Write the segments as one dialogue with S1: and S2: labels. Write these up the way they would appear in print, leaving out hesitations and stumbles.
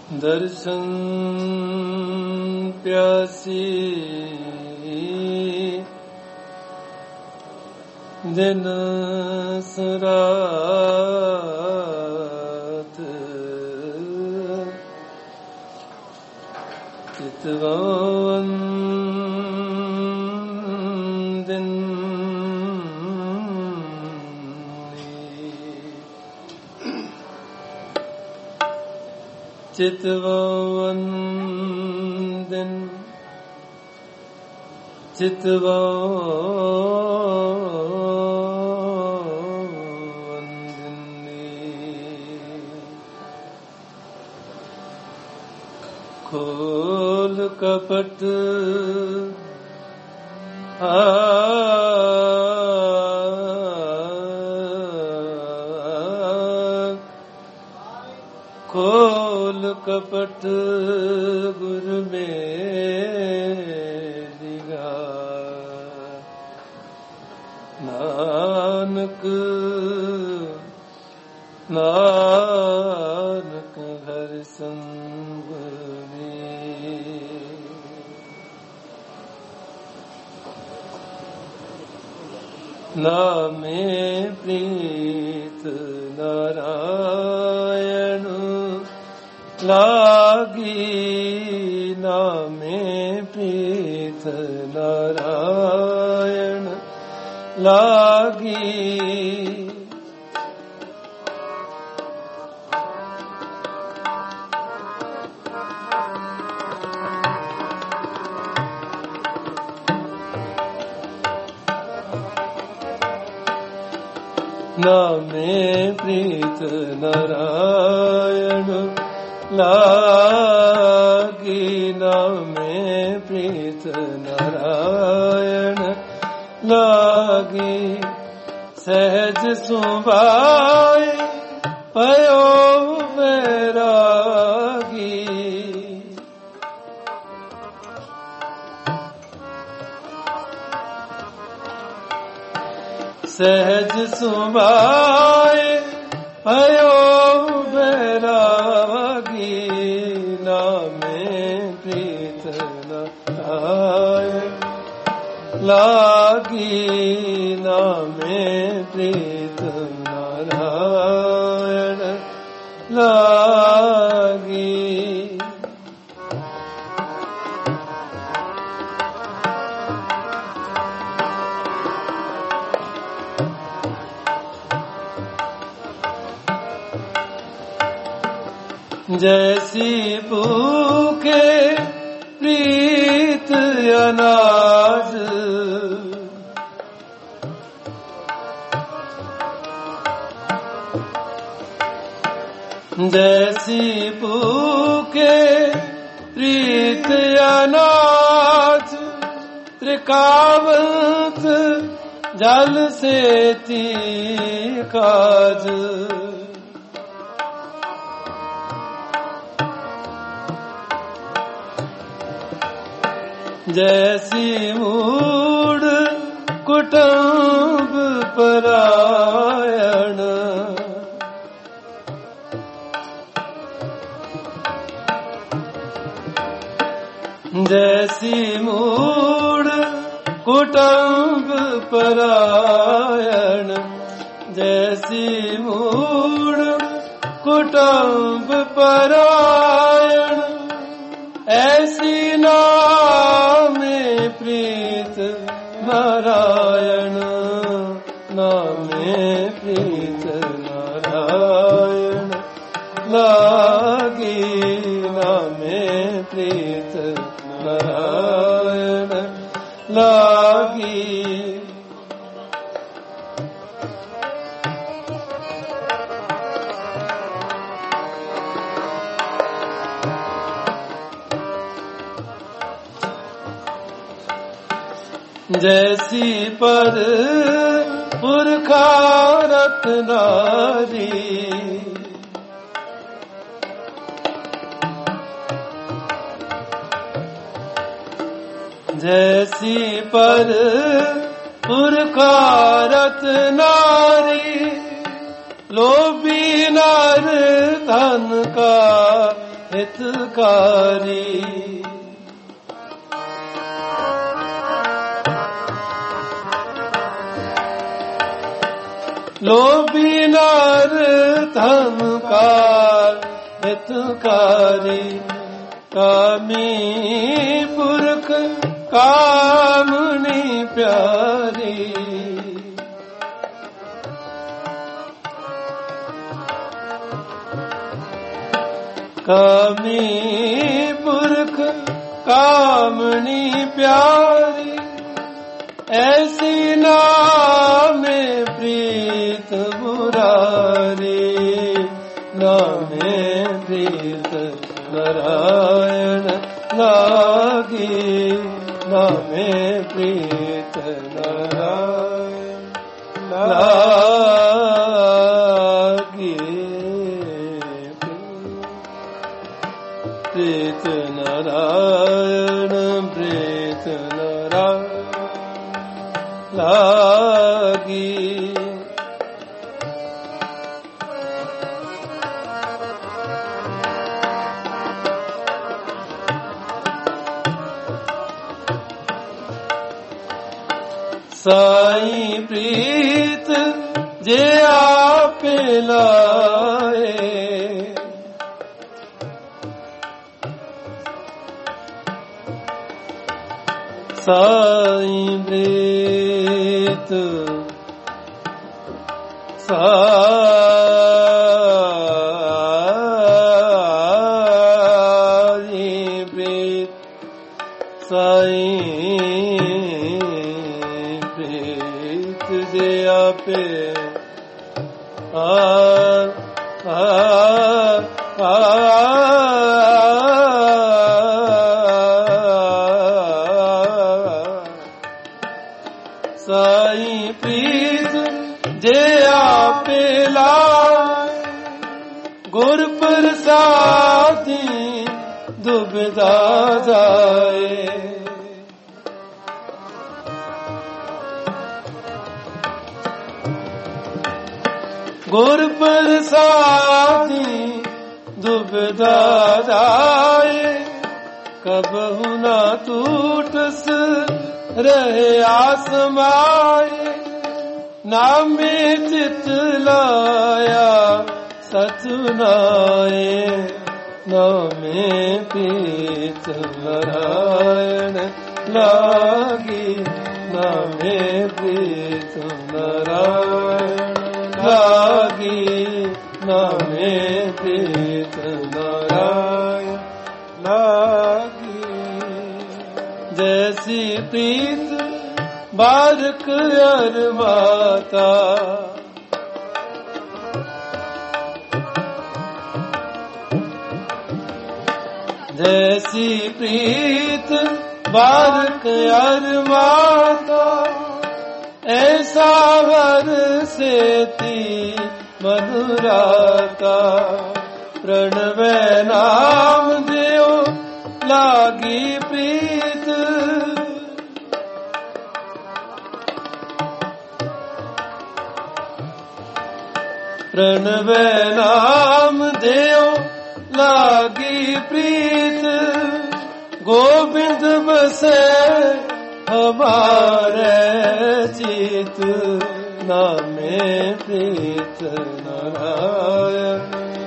S1: दर्शन प्यासी दिन रात चितवन दिन चितवन दिन खोल कपट खोल कपट गुर मेरिया नानक नानक हर संग नामे प्रीत नारायण लागी नामे प्रीत नारायण लागी नामे प्रीत नारायण लागी नामे प्रीत नारायण लागी सहज सुभाए पयो वैरागी सहज सुभाए पयो वैरागी नामे प्रीत नारायण लागी नामे प्रीत नारायण लागी जैसी भूखे प्रीत अनाज जैसी भूखे प्रीत अनाज त्रिकावंत जल से काज जैसी मूड कुटुंब परायण जैसी मूड कुटुंब परायण जैसी मूड कुटुंब परायण ऐसी नामे प्रीत नारायण नामे प्रीत नारायण लागी नामे प्रीत नारायण लागी जैसी पर पुरखा रत्नारी जैसी पर पुरखा रत्नारी लोभी नर धन का हितकारी। लोभी नर धन का हितकारी। कामी पुरख कामनी प्यारी। कामी पुरख कामनी प्यारी। ऐसी नामे प्रीत मुरारी। नामे प्रीत नारायण लागी। नामे प्रीत नारायण लागी। प्रीत नारायण प्रीत नारायण लागी। साईं प्रीत जे आप लाए। साईं प्रीत साईं प्रीत साईं प्रीत जे आपे साईं प्रीत जे आपे लाए। गुर प्रसादी दुबिधा जाए। गुर प्रसादी दुबिधा जाए। कबहु न टूटस रहे आसमाए। नामे चित लाया सचुनाए। नामे प्रीत नारायण लागी। नामे प्रीत नारायण लागी। नामे प्रीत नारायण लागी। जैसी प्रीत बारक अर माता। जैसी प्रीत बारक अर माता। ऐसा वर सेती मधुराता। प्रणव नाम देव लागी प्रीत। प्रणव नाम देव लागी प्रीत। गोविंद बसे हमारे चित। नामे प्रीत नारायण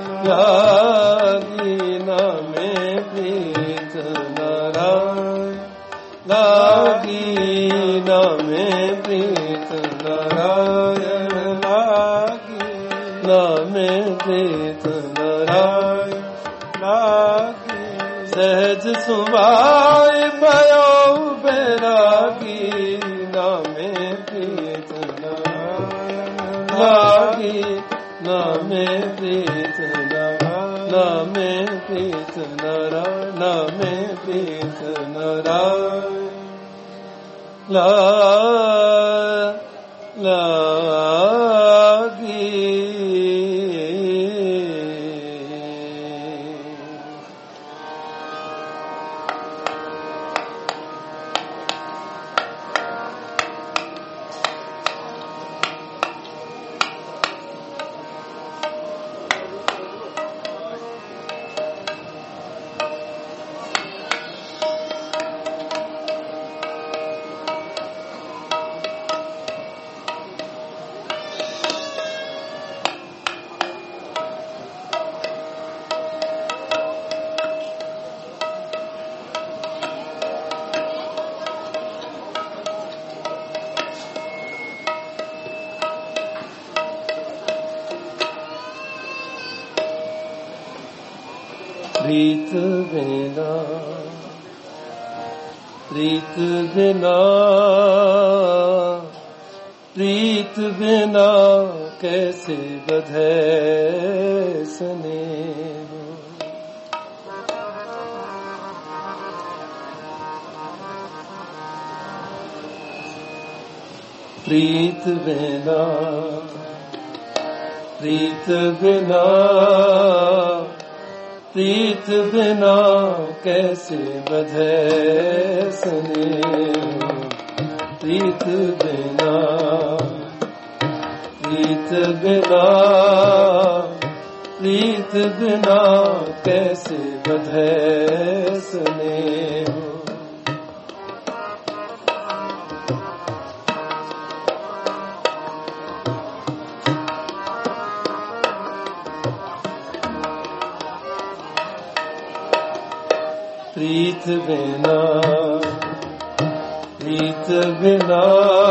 S1: लागी। नामे प्रीत नारायण लागी। नामे प्रीत नारायण लागी। नामे प्रीत नारायण लागी। सहज सुभाए भयो बैरागी। नामे प्रीत नारायण लागी। नामे प्रीत नारायण। नामे प्रीत नारायण। नामे प्रीत नारायण लागी। प्रीत बिना, प्रीत बिना, प्रीत बिना कैसे बधे स्नेह। प्रीत बिना, प्रीत बिना, प्रीत बिना कैसे बधे स्नेह। प्रीत बिना, प्रीत बिना, प्रीत बिना कैसे बधे स्नेह। प्रीत बिना, प्रीत बिना,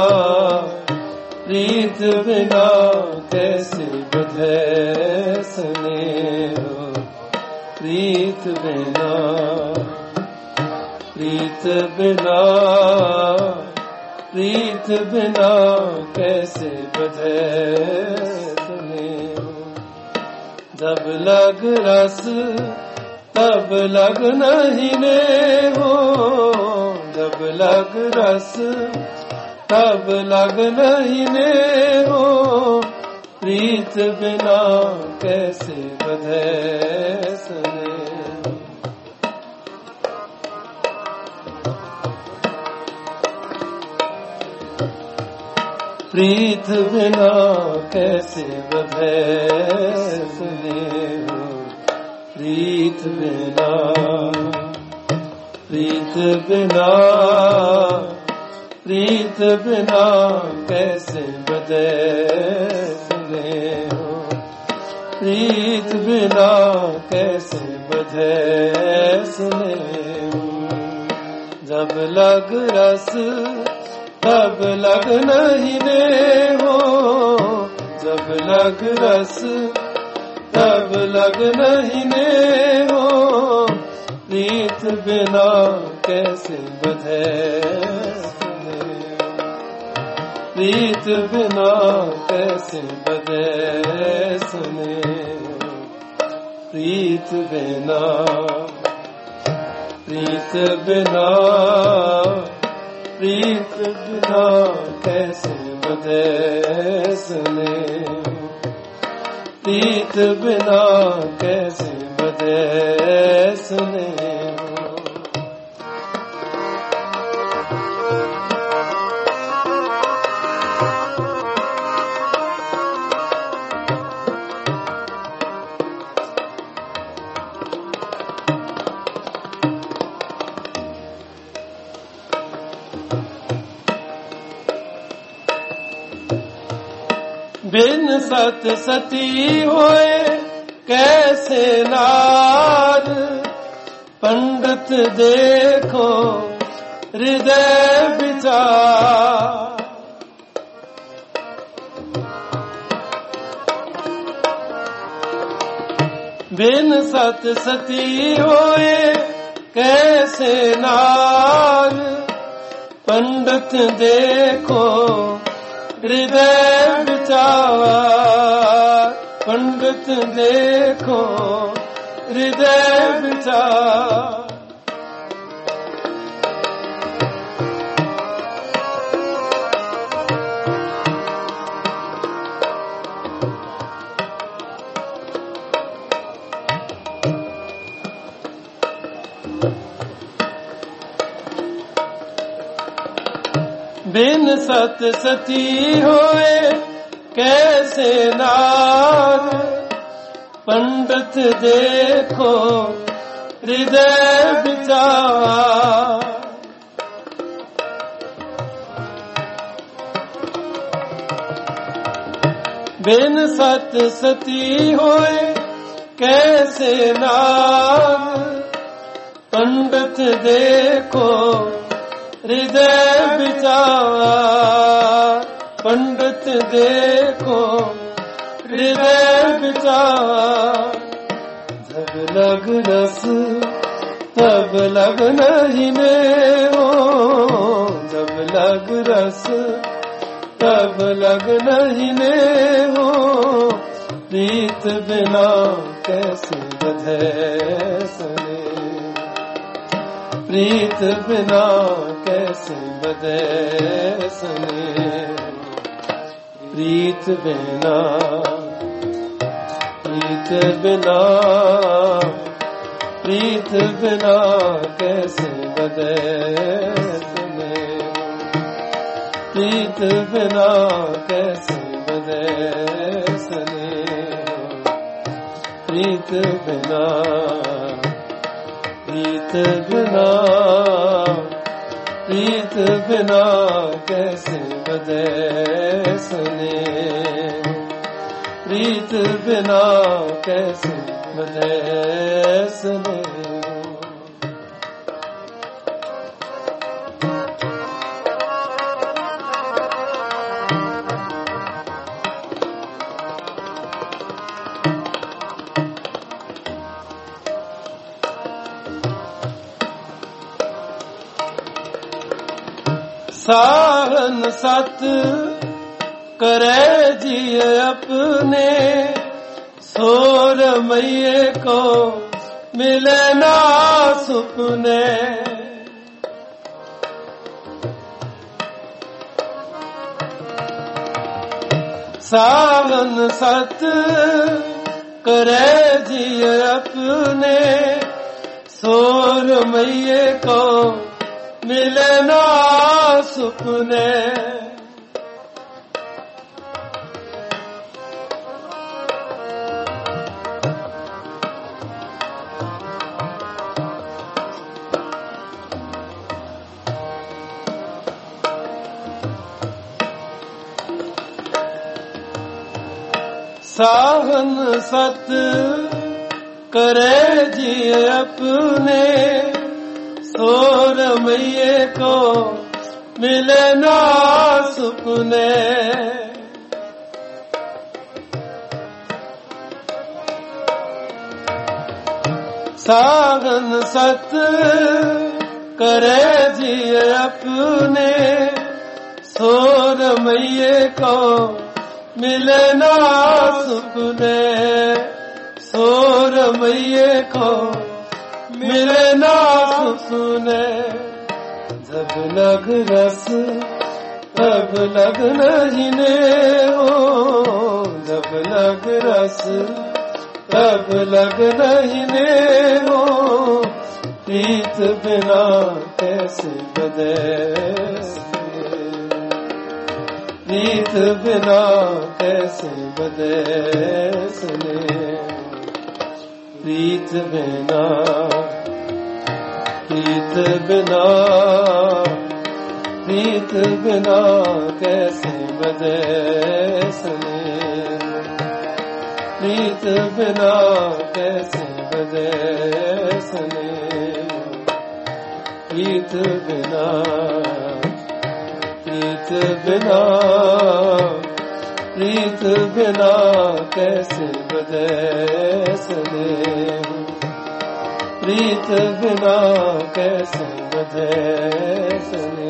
S1: प्रीत बिना कैसे बधे स्नेह। प्रीत बिना, प्रीत बिना, प्रीत बिना कैसे बधे स्नेह। जब लग रस तब लग नहीं ने हो, जब लग रस तब लग नहीं ने हो। प्रीत बिना कैसे बधे स्नेह। प्रीत बिना कैसे बधे स्नेह। प्रीत बिना, प्रीत बिना, प्रीत बिना कैसे बधे स्नेह। प्रीत बिना कैसे बधे स्नेह। जब लग रस तब लग नहीं ने हो, जब लग रस तब लग नहीं ने हो। प्रीत बिना कैसे बधे स्नेह। प्रीत बिना कैसे बधे स्नेह। प्रीत बिना, प्रीत बिना, प्रीत बिना कैसे बधे स्नेह। प्रीत बिना कैसे बधे स्नेह। बिन सत सती होए कैसे नार। पंडित देखो हृदय विचार। बिन सत सती होए कैसे नार। पंडित देखो हृदय विचार। पंडित देखो हृदय विचार। बिन सत सती होए कैसे नार। पंडित देखो हृदय विचार। बिन सत सती होए कैसे नार। पंडित देखो हृदय विचार। पंडित देखो हृदय विचार। जब लग रस तब लग नहीं ने हो, जब लग रस तब लग नहीं ने हो, प्रीत बिना कैसे बधे सने, प्रीत बिना कैसे बधे सने, प्रीत बिना, प्रीत बिना, प्रीत बिना कैसे बधे सने, प्रीत बिना कैसे बधे सने, प्रीत बिना, प्रीत बिना, प्रीत बिना कैसे बधे सने, प्रीत बिना कैसे बधे सने। साहन सत करे जिए अपने, सोर मैये को मिले ना सुपने, साहन सत करे जिए अपने, सोर मैये को मिले ना सुपने, साहन सत करे जिए अपने, सोर मैये को मिले ना सुपने, साहन सत करे जिए अपने, सोर मैये को मिले ना सुपने, सोर मैये को मिले ना सुपने, जब लग रस तब लग नहीं ने हो, जब लग रस तब लग नहीं ने हो, प्रीत बिना कैसे बधे सने, प्रीत बिना कैसे बधे सने, प्रीत बिना, प्रीत बिना, प्रीत बिना कैसे बधे सने, प्रीत बिना कैसे बधे सने, प्रीत बिना, प्रीत बिना, प्रीत बिना कैसे बधे सने, प्रीत बिना कैसे बधे सने,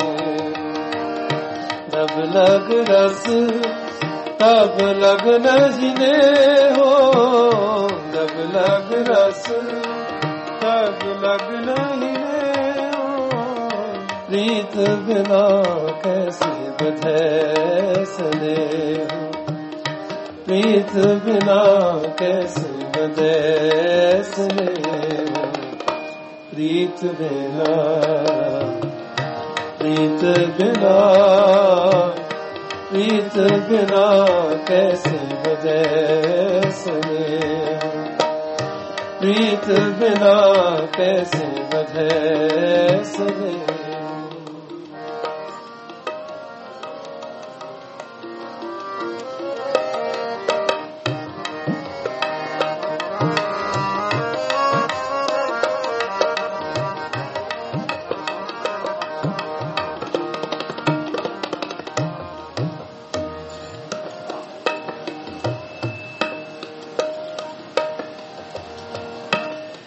S1: जब लग रस तब लग नहीं ने हो, जब लग रस तब लग नहीं ने हो, प्रीत बिना कैसे बधे सने, प्रीत बिना कैसे बधे सने, प्रीत बिना, प्रीत बिना, प्रीत बिना कैसे बधे सने, प्रीत बिना कैसे बधे सने।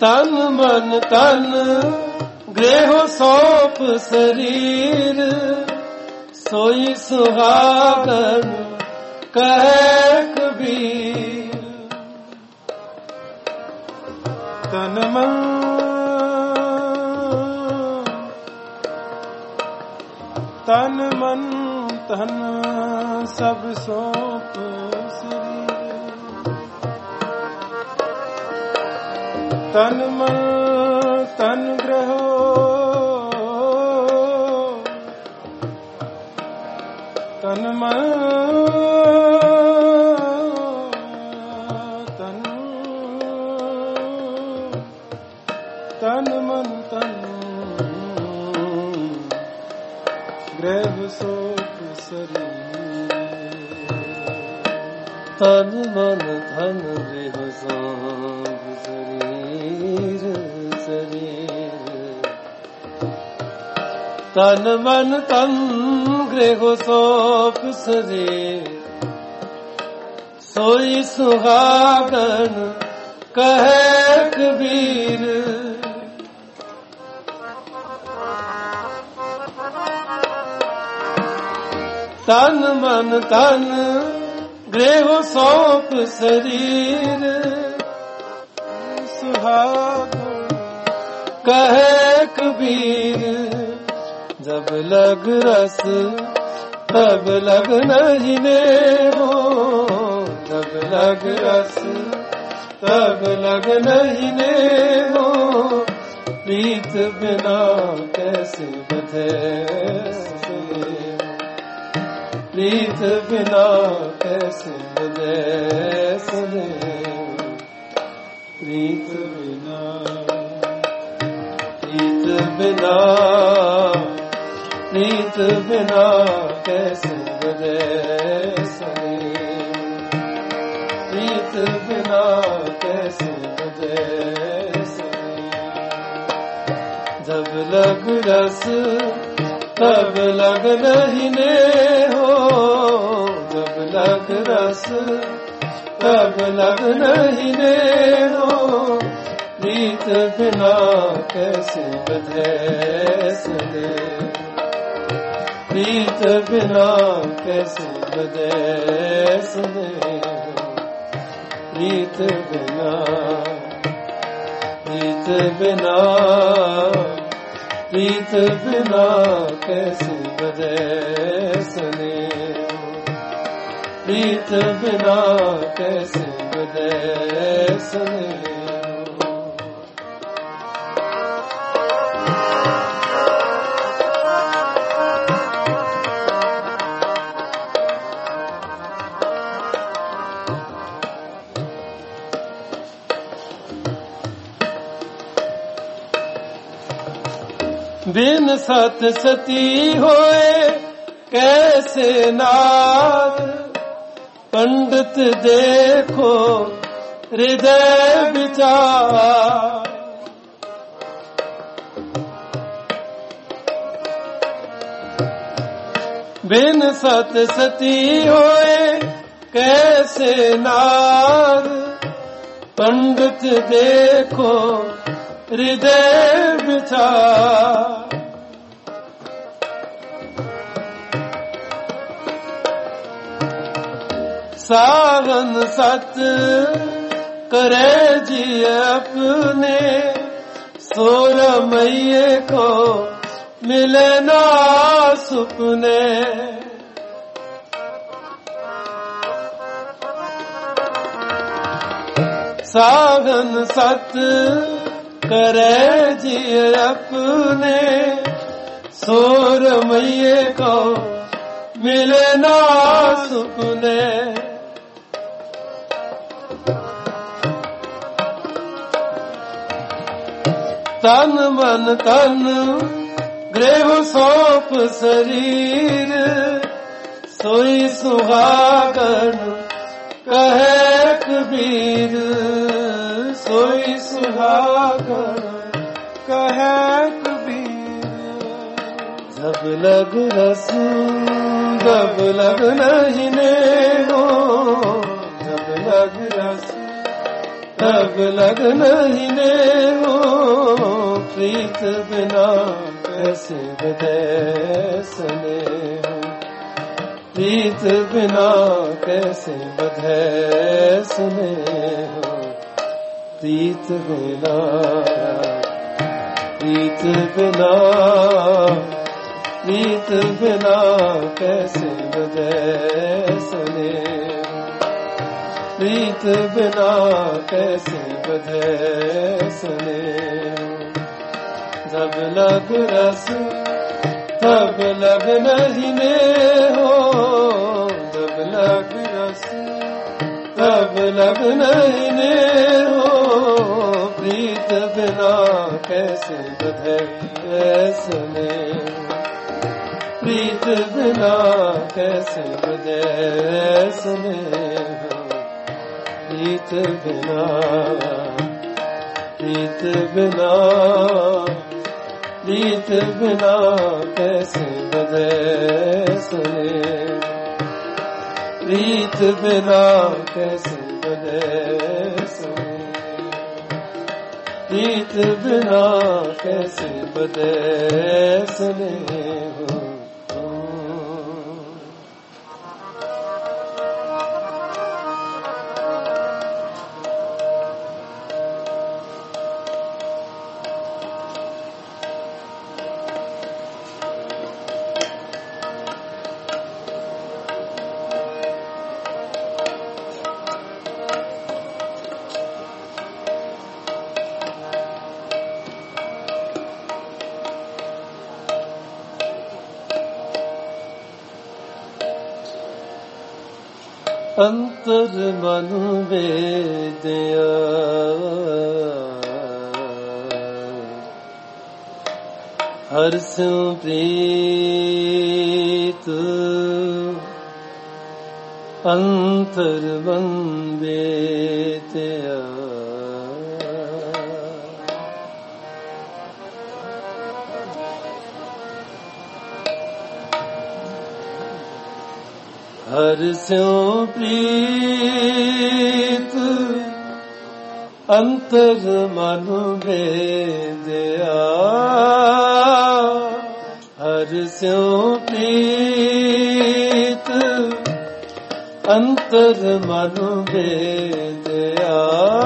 S1: तन मन तन गृह सौंप शरीर, सोई सुहागन कहे कबीर। तन मन तन सब सौंप शरीर, तन मन तन ग्रहो, तन मन तन मन तन ग्रह सौंप शरीर, तन मन धन गृह सौंप शरीर शरीर, तन मन तन गृह सौंप शरीर, सोई सुहागन कहे कबीर। तन मन तन गृह सौंप शरीर, सुहागन कहे कबीर। जब लग रस तब लग नहीं ने हो, जब लग रस तब लग नहीं ने हो, प्रीत बिना कैसे बधे प्रीत बिना कैसे बधे सुने, प्रीत बिना प्रीत बिना प्रीत बिना कैसे बधे सुने, प्रीत बिना कैसे बधे सुने। जब लग रस तब लग नहीं ने हो, जब लग रस तब लग नहीं ने हो, प्रीत बिना कैसे बधे सुने, प्रीत बिना कैसे बधे सुने, प्रीत बिना प्रीत बिना प्रीत बिना कैसे बधे सुने, प्रीत बिना कैसे बधे सुने। बिन सत सती होए कैसे नार, पंडित देखो हृदय विचार। बिन सत सती होए कैसे नार, पंडित देखो हृदय विचार। सावन सत करे जी अपने, सोर मैये को मिले ना सुपने। सावन सत करे जी अपने, सोर मैये को मिले ना सुपने। तन मन तन गृह सौंप शरीर, सोई सुहागन कहे कबीर। सोई सुहागन कहे कबीर। जब लग रस जब लग नहीं ने हो, जब लग रस तब लग नहीं ने हो प्रीत बिना कैसे बधे स्नेह प्रीत बिना कैसे बधे स्नेह प्रीत बिना प्रीत बिना प्रीत बिना कैसे बधे स्नेह प्रीत बिना कैसे बधे स्नेह जब लग रस तब लग नहीं ने हो जब लग रस तब लग नहीं ने हो प्रीत बिना कैसे बधे स्नेह प्रीत बिना कैसे बधे स्नेह प्रीत बिना प्रीत बिना प्रीत बिना कैसे बधे स्नेह प्रीत बिना कैसे बधे स्नेह प्रीत बिना कैसे बधे स्नेह अंतर मन वेदया हर स्यों प्रीत अंतर मन वेदया हर स्यों प्रीत अंतर मन भेदया हर स्यों प्रीत अंतर मन भेदया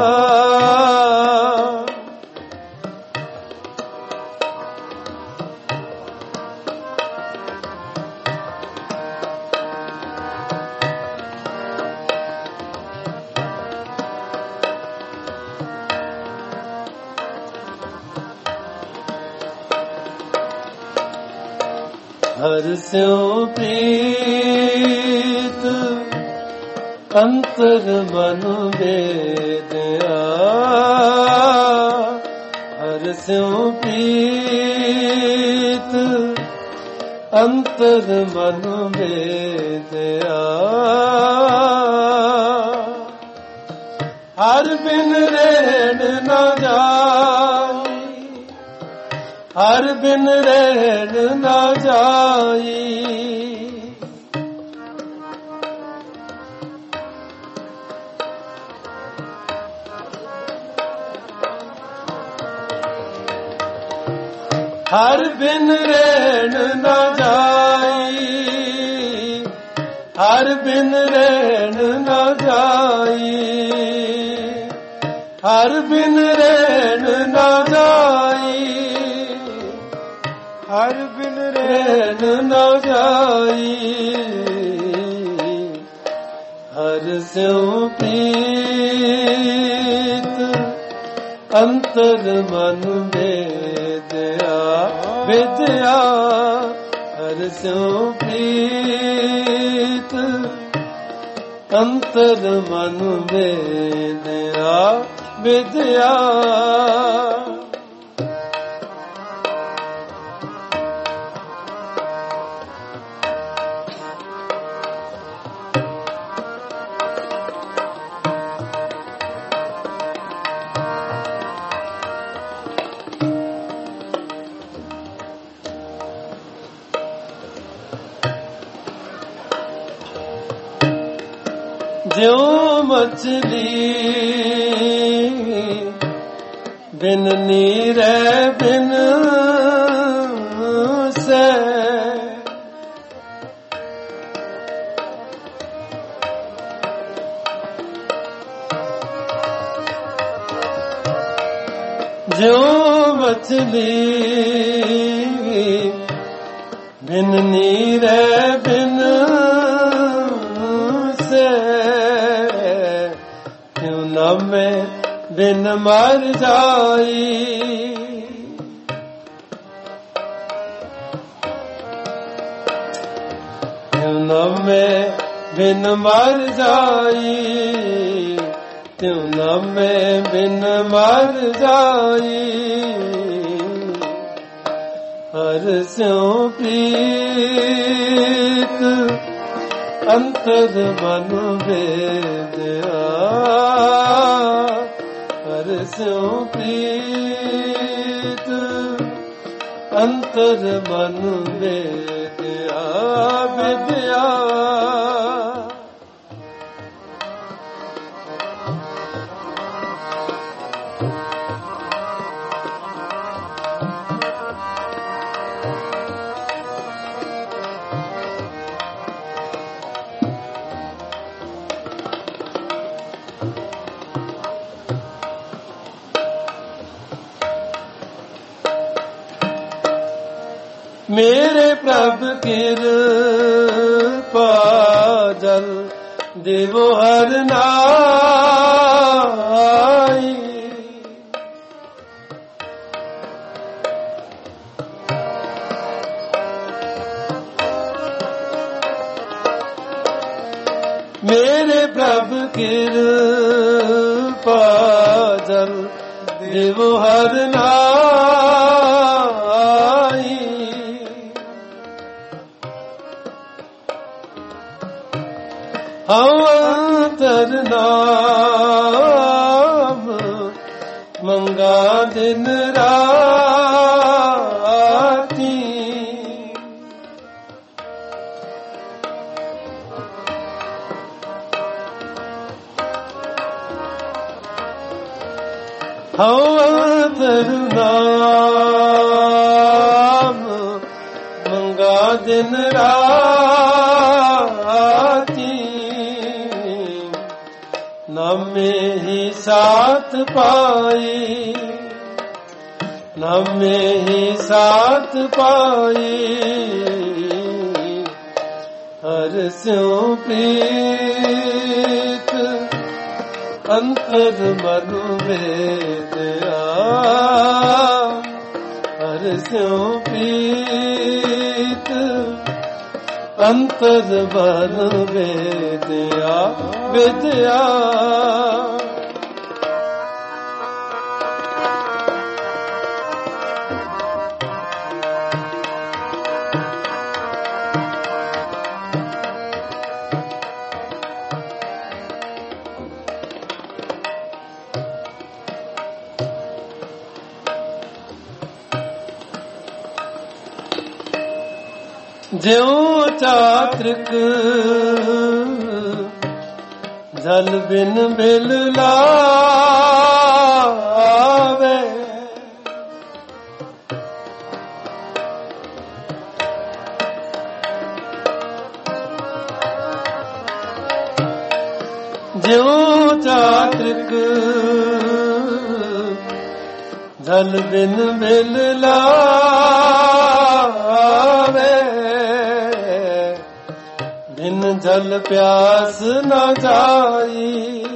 S1: हर स्यों प्रीत अंतर मन भेदया हर स्यों प्रीत अंतर मन भेदया हर बिन रहन न जाई हर बिन रहन न जाई हर बिन रहन न जाई हर बिन रहन न जाई हर बिन रहन न जाई हर बिन रहन न जाई हर स्यों प्रीत अंतर मन भेदया भेदया हर स्यों प्रीत अंतर मन भेदया भेदया ज्यों मछली बिन नीरे बिन से जो मछली बिन नीरे बिन से क्यों न मैं बिन मर जाई क्यों न मैं बिन मर जाई क्यों न मैं बिन मर जाई हर स्यों प्रीत अंतर मन वेदया हर स्यों प्रीत अंतर मन वेदया विद्या मेरे प्रभ कृपा जल देवो हर नाई मेरे प्रभ कृपा जल देवो हर नाई हम अंतर नाम मंगा दिन राती हम अंतर नाम मंगा दिन राती नामे ही साथ पाई नामे ही साथ पाई हर स्यों प्रीत अंतर मन वेदया हर स्यों प्रीत अंतर मन वेदया विद्या ज्यों चात्रिक जल बिन बिल लावे ज्यों चात्रिक जल बिन बिल लावे बिन जल प्यास न जाई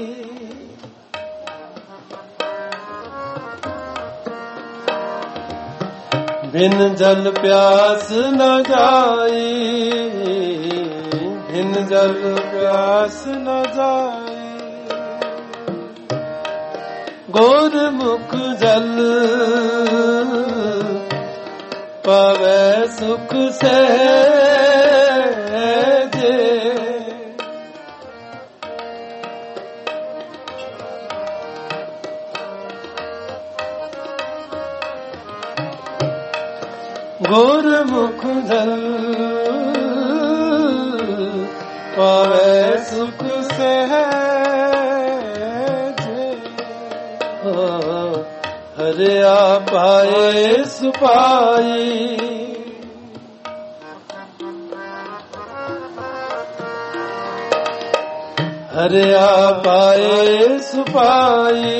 S1: बिन जल प्यास न जाई बिन जल प्यास न जाई गोरमुख जल पावे सुख सहजे गोरमुख जल पावे सुख सहजे ਹਰਿਆ ਪਾਏ ਸੁਪਾਈ, ਹਰਿਆ ਪਾਏ ਸੁਪਾਈ,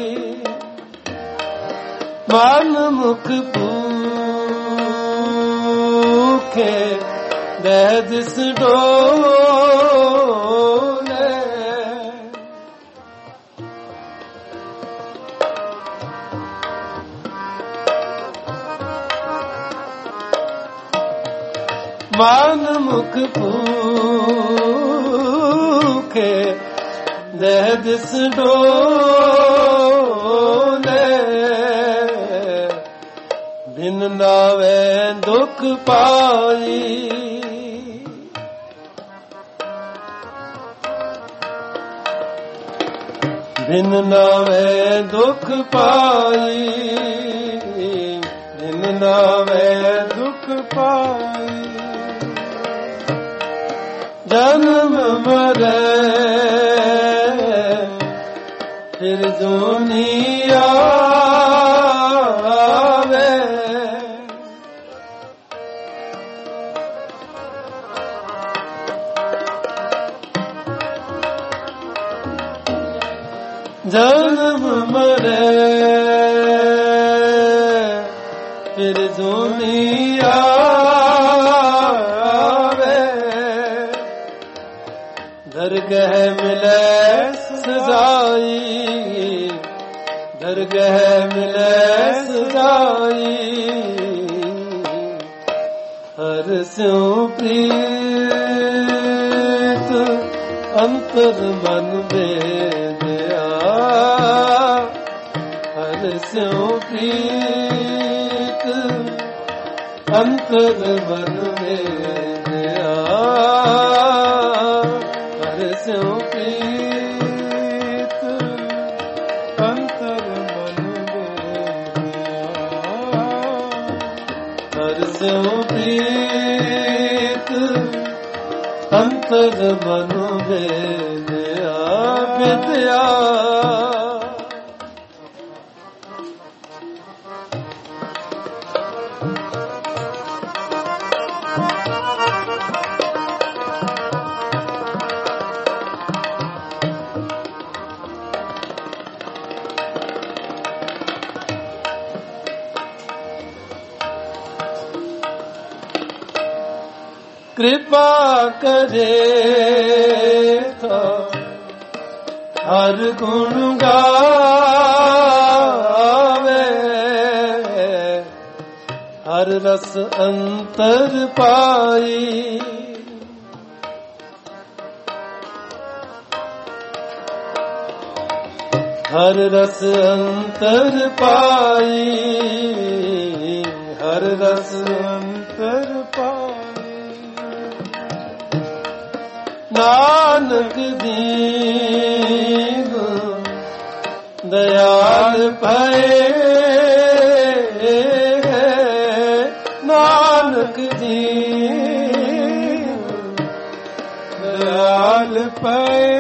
S1: ਮਨ ਮੁਖ ਭੂਖੇ ਦਹਿ ਦਿਸ ਡੋਲੇ, ਮਨ ਮੁਖ ਭੂਖੇ ਦਹਿ ਦਿਸ ਡੋਲੇ, ਬਿਨ ਨਾਵੇ ਦੁਖ ਪਾਈ, ਬਿਨ ਨਾਵੇ ਦੁਖ ਪਾਈ, ਬਿਨ ਨਾਵੇ ਦੁਖ ਪਾਈ, ਜਨਮ ਮਰੈ ਫਿਰ ਜੂਨੀ ਆਵੇ, ਜਨਮ ਮਰੈ ਫਿਰ ਜੂਨੀ ਆਵੇ, ਦਰਗਹ ਮਿਲੈ ਸਜਾਈ, ਦਰਗਹ ਮਿਲੈ ਸਜਾਈ, ਹਰ ਸਿਉ ਪ੍ਰੀਤ ਅੰਤਰ ਮਨ ਭੇਦਿਆ, ਹਰ ਸਿਉ ਪ੍ਰੀਤ ਅੰਤਰ ਮਨ ਭੇਦਿਆ, ਹਰ ਸਿਉ ਪ੍ਰੀਤ ਅੰਤਰ ਮਨ ਭੇਦਿਆ, ਹਰ ਸਿਉ ਪ੍ਰੀਤ ਅੰਤਰ ਮਨ ਭੇਦਿਆ, ਵਿਦਿਆ ਕਿਰਪਾ ਕਰੇ ਤਾ ਹਰ ਗੁਣ ਗਾਵੇ, ਹਰ ਰਸ ਅੰਤਰ ਪਾਈ, ਹਰ ਰਸ ਅੰਤਰ ਪਾਈ, ਹਰ ਰਸ ਅੰਤਰ ਪਾਈ, ਨਾਨਕ ਦੀਨ ਦਇਆਲ ਭਏ, ਨਾਨਕ ਦੀਨ ਦਇਆਲ ਭਏ,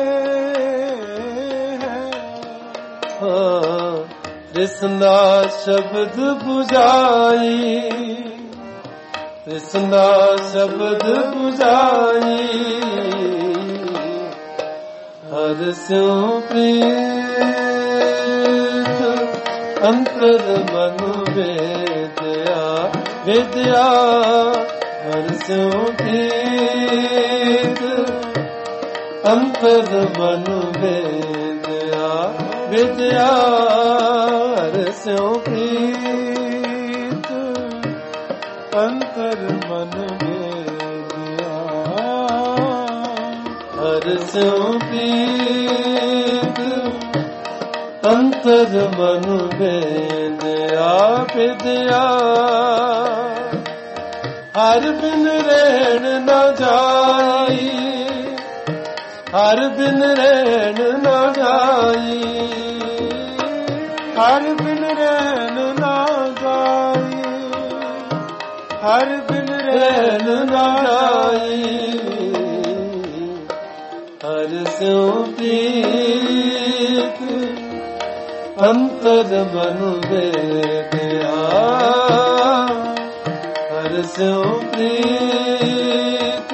S1: ਰਿਸਨਾ ਸ਼ਬਦ 부ਝਾਈ, ਰਿਸਨਾ ਸ਼ਬਦ 부ਝਾਈ, ਹਰ ਸਿਉ ਪ੍ਰੀਤ ਅੰਤਰ ਮਨ ਵੇਦਿਆ, ਵਿਦਿਆ ਹਰ ਸਿਉ ਪ੍ਰੀਤ ਅੰਤਰ ਮਨ ਵੇਦਿਆ, ਵਿਦਿਆ ਹਰ ਸਿਉ ਪ੍ਰੀਤ ਅੰਤਰ ਮਨ ਵੇਦਿਆ, ਹਰ ਸਿਉ ਪ੍ਰੀਤ ਅੰਤਰ ਮਨ ਵੇਦਿਆ, ਵਿਦਿਆ ਹਰ ਬਿਨ ਰਹਿਣ ਨ ਜਾਈ, ਹਰ ਬਿਨ ਰਹਿਣ ਨ ਜਾਈ, ਹਰ ਬਿਨ ਰਹਿਣ ਨ ਜਾਈ, ਹਰ ਬਿਨ ਰਹਿਣ ਨ ਜਾਈ, ਹਰ ਸਿਉ ਪ੍ਰੀਤ अंतर मन वेदया हर स्यों प्रीत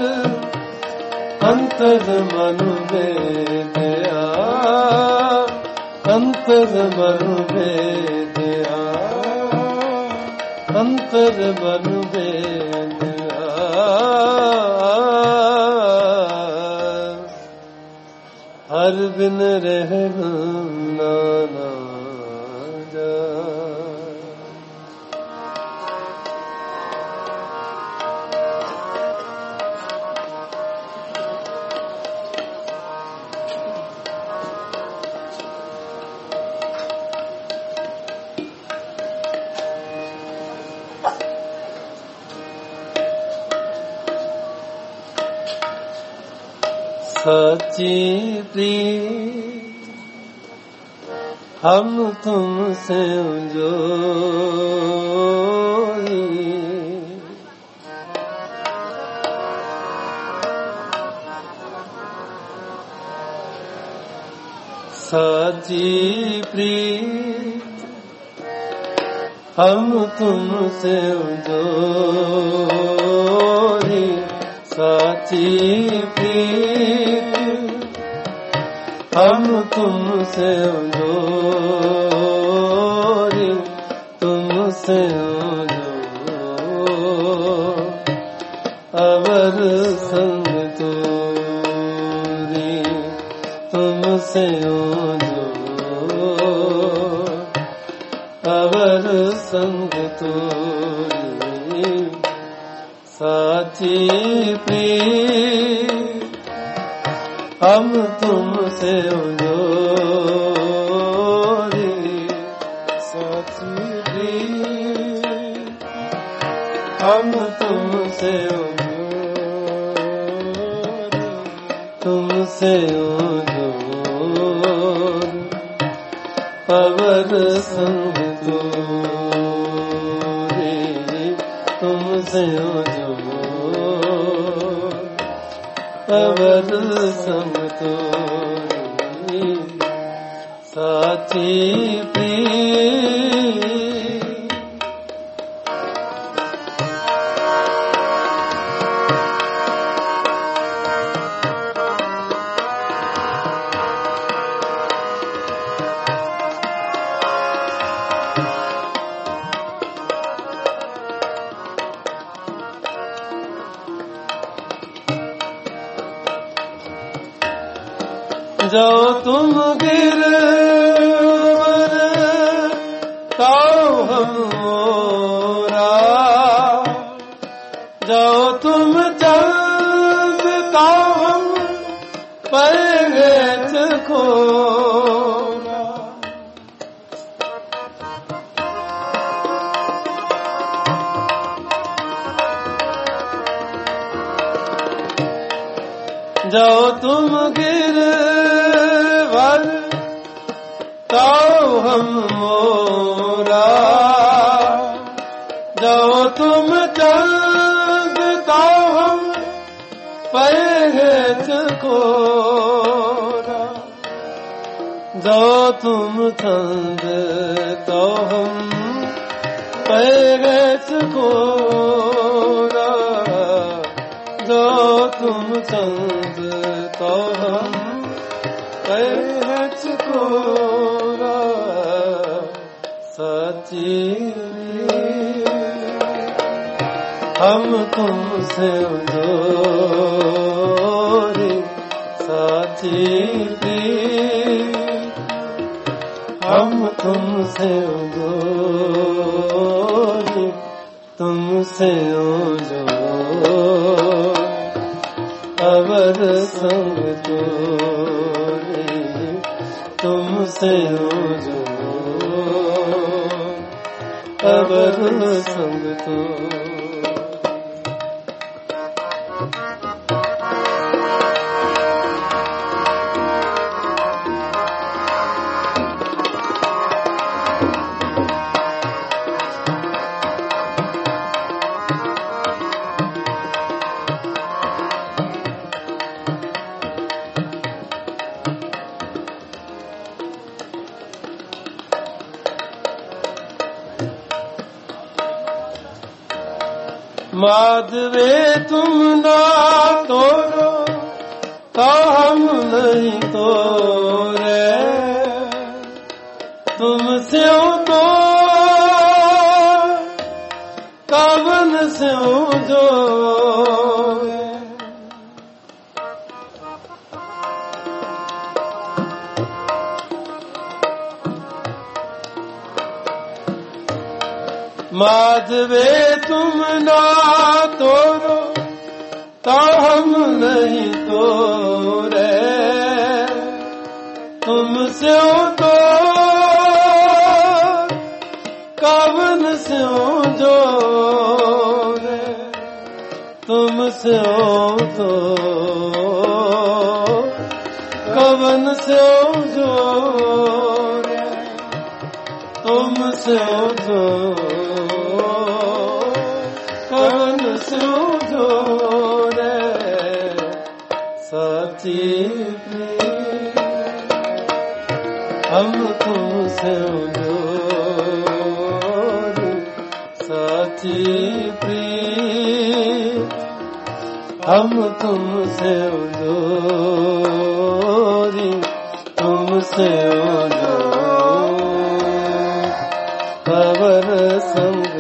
S1: अंतर मन वेदया अंतर मन वेदया अंतर मन वेदया हर बिन रहना ना जाए सच्ची प्रीत हम तुमसे जोई सच्ची प्रीत हम तुमसे जोई सच्ची प्रीत हम तुमसे जोरी तुमसे अवर संग तोरी तुमसे अवर संग तोरी साची प्रीत हम तुमसे जोरी साची प्रीत हम तुमसे जोरी तुमसे जोरी अवर संग तोरी तुमसे अवर संग तोरी साची प्रीत जाओ तुम गिरवर ताओ हम मोरा जाओ तुम चंद ताओ हम पैगेच खोरा जाओ तुम गिरवर ताओ हम मोरा जाओ तुम चंद ताओ हम पैगेच कोरा जाओ तुम चंद ताओ हम पैगेच कोरा जाओ तुम चंद ताओ हम पैगेच कोरा सच्ची हम तुमसे जोरी साची प्रीत हम तुमसे जोरी तुमसे अवर संग तोरी तुमसे अवर संग तोरी माधवे तुम ना तोड़ो तो हम नहीं तोड़े, तुमसे तो कवन से जोड़े। माधवे तुम ना तोड़ो तो हम नहीं तोड़े, तुमसे तो कवन से जोड़े, तुमसे तो कवन से जोड़े, तुमसे तो कवन से जोड़े। साथी हम तुमसे जोड़े, साथी प्रीत हम तुमसे जोड़े, तुमसे खबर संग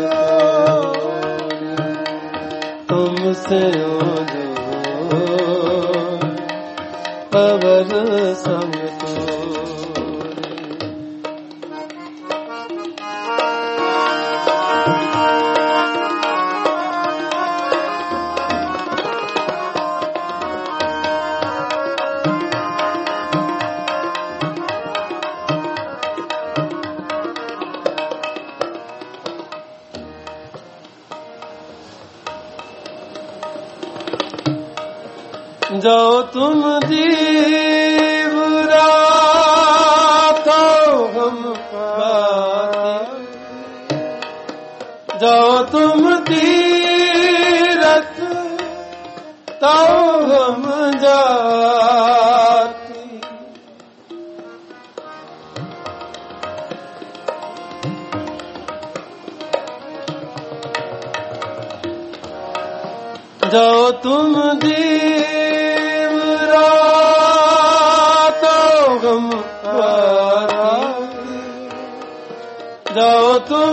S1: तुमसे खबर संग जो तुम जीव रातो हम पाते, जो तुम तीरथ तो हम जाते, जो तुम जो तुम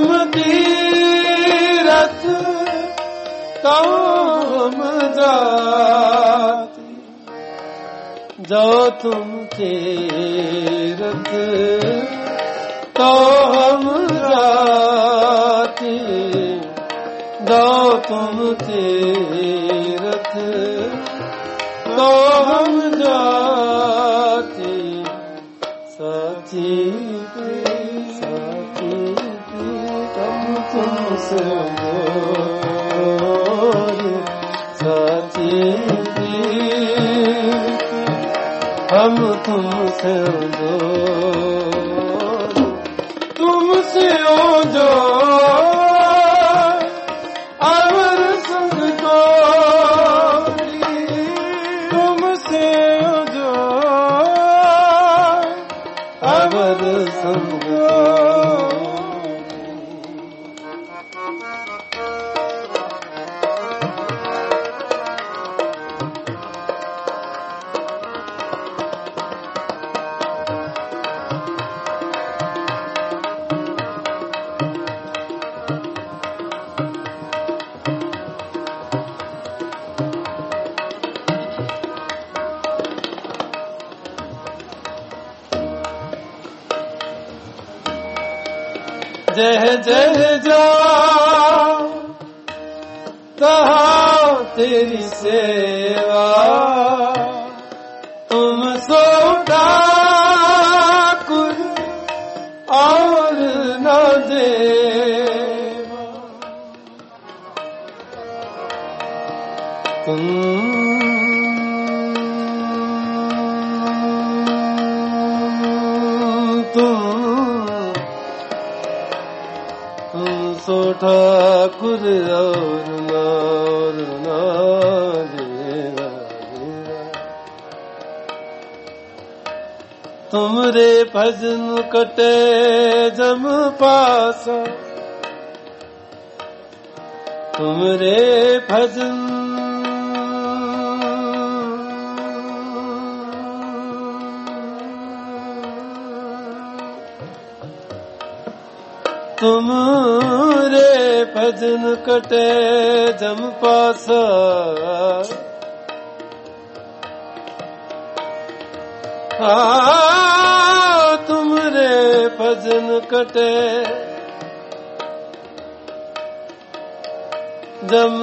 S1: तीरथ तो हम जाते, जो तुम तीरथ तो हम जाते, जो तुम तीरथ तो हम जाते। साथी तुमसे जोड़े, साथी हम तुमसे जोड़े, तुमसे जोड़े अवर संग जोड़ी, तुमसे जोड़े अवर संग जय जय जाओ कहा तेरी सेवा, तुम सो ठाकुर और न देवा, तुम सो ठाकुर और ना देवा, तुमरे भजन कटे जम पासा, ਤੁਮਰੇ ਭਜਨ ਤੁਮਰੇ ਭਜਨ ਕਟੇ ਜਮ ਪਾਸਾ ਤੁਮਰੇ ਭਜਨ ਕਟੇ ਜਮ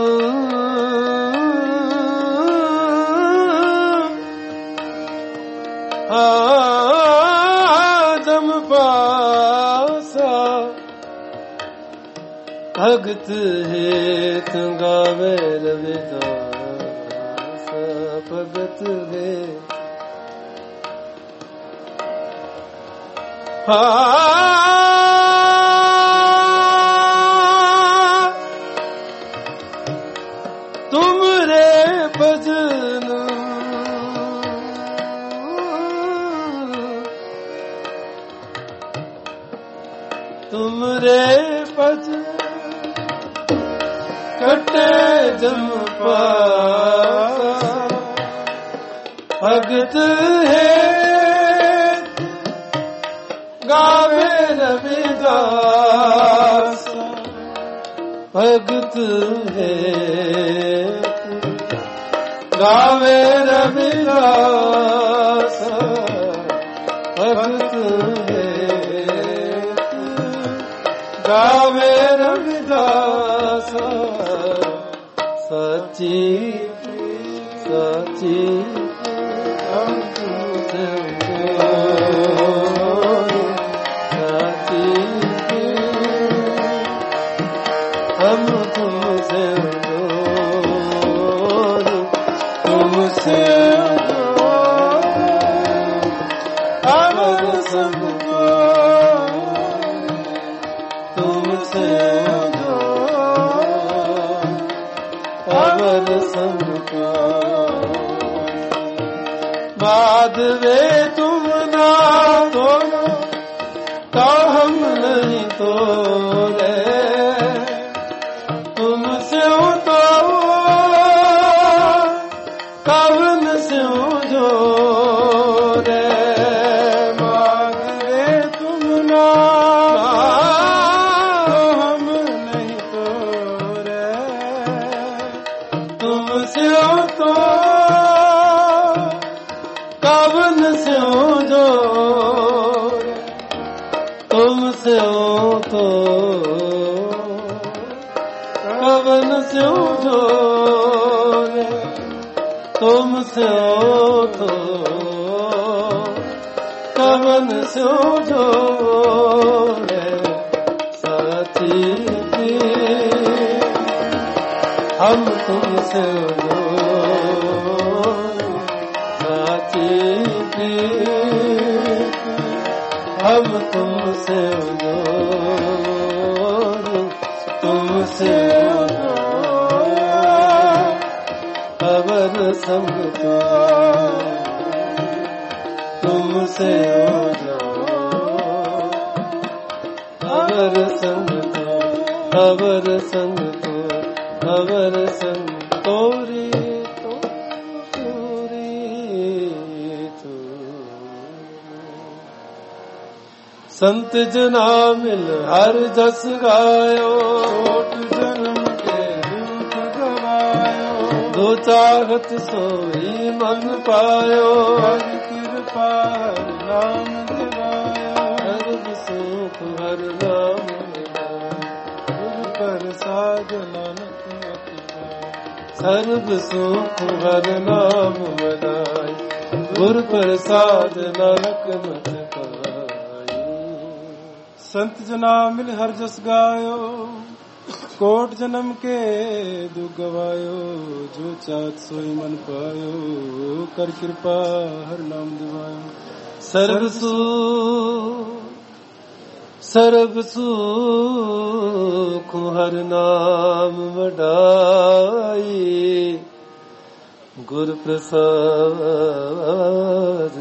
S1: ਜਮ ਪਾਸਾ ਭਗਤ ਹੇਤ ਗਾਵੇ ਰਵਿਦਾਸ ਭਗਤ ਹੈ ਤੁਮਰੇ ਭਜਨ ਤੁਮਰੇ ਭਜਨ ਕਟੇ ਜਮ ਪਾਸਾ ਭਗਤ ਹੈ ਗਾਵੇ ਰਵਿਦਾਸ ਭਗਤ ਹੈ ਗਾਵੇ ਰਵਿਦਾਸ ਭਗਤ ਹੈ ਗਾਵੇ ਰਵਿਦਾਸ ਸੱਚੀ ਸੱਚੀ हम तुमसे तुमसे अमर सबको तुमसे अमर सबको बाद वे तुम ना तोड़ो तो हम नहीं तोड़े कवन से जोरे मांगे तुम ना हम नहीं तोरे तुमसे तो कवन से जोरे तुमसे तो कवन से जोरे तुमसे तो कवन से जोरे साथी हम तुमसे साथी हम तुमसे तुमसे अवर संग तुमसे अवर संग अवर संग अवर संग तोरी संत जना मिल हर जस गायो जन्म के दुख गवायो दो चाहत सोई मन पायो हर कृपा नाम दिवायो हर सुख हर नाम गुर प्रसाद नानक सर्व सुख हर नाम मनाई गुर प्रसाद नानक मत संत जना मिल हर जस गायो कोट जन्म के दुख गवायो जो चाहत सोई मन पायो कर कृपा हर नाम दिवायो सर्व सुख हर नाम वडाई गुर प्रसाद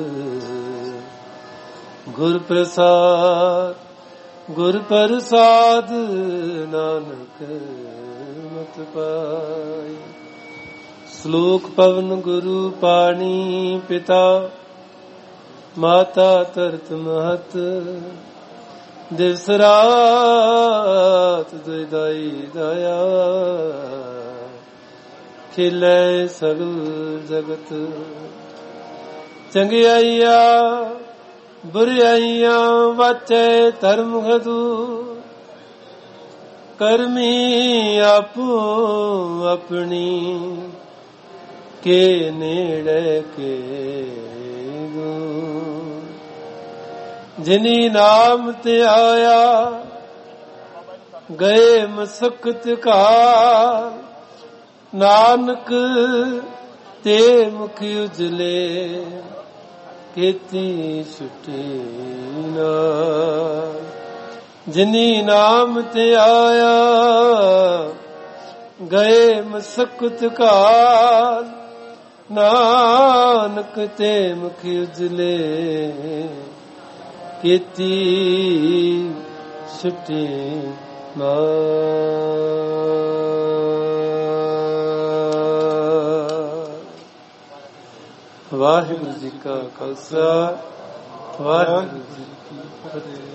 S1: गुर प्रसाद गुर प्रसाद नानक ਮਤ ਪਾਈ। ਸ਼ਲੋਕ ਪਵਨ ਗੁਰੂ ਪਾਣੀ ਪਿਤਾ ਮਾਤਾ ਧਰਤ ਮਹਤ। ਦਿਵਸ ਰਾਤ ਦੁਇਦਾਈ ਦਇਆ ਖਿਲੇ ਸਗਲ ਜਗਤ। ਚੰਗਿਆਈਆ ਬੁਰਿਆਈਆਂ ਵਾਚੈ ਧਰਮ ਹਦੂ। ਕਰਮੀ ਆਪੋ ਆਪਣੀ ਕੇ ਨੇੜੇ ਕੇ ਗੋ। ਜਿਨੀ ਨਾਮ ਤੇ ਆਇਆ ਗਏ ਮਸਕਤ ਕਾਲ। ਨਾਨਕ ਤੇ ਮੁਖ ਉਜਲੇ ਕੀਤੀ ਛੁਟੀ ਨਾ। ਜਿਨੀ ਨਾਮ ਤੇ ਆਇਆ ਗਏ ਮਸਕਤ ਕਾਲ। ਨਾਨਕ ਤੇ ਮੁਖ ਉਜਲੇ ਕੀਤੀ ਛੁਟੀ ਨਾ। ਵਾਹਿਗੁਰੂ ਜੀ ਕਾ ਖਾਲਸਾ ਵਾਹਿਗੁਰੂ ਜੀ ਕੀ ਫਤਿਹ।